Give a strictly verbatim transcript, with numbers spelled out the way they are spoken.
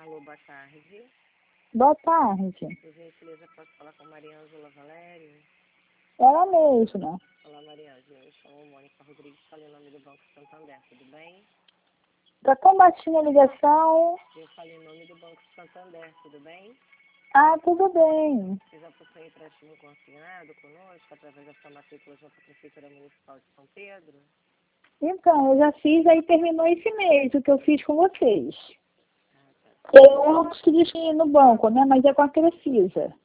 Alô, boa tarde. Boa tarde. Por gentileza, posso falar com Maria Ângela Valério? Ela mesma. Olá, Maria Ângela. Eu me chamo Mônica Rodrigues, falei em nome do Banco Santander, tudo bem? Tá tão baixinha a ligação. Eu falei em nome do Banco Santander, tudo bem? Ah, tudo bem. Você já possui empréstimo consignado conosco através da sua matrícula junto à Prefeitura Municipal de São Pedro? Então, eu já fiz, aí terminou esse mês, o que eu fiz com vocês. Ah, tá. Eu não consegui ir no banco, né? Mas é com a Crefisa.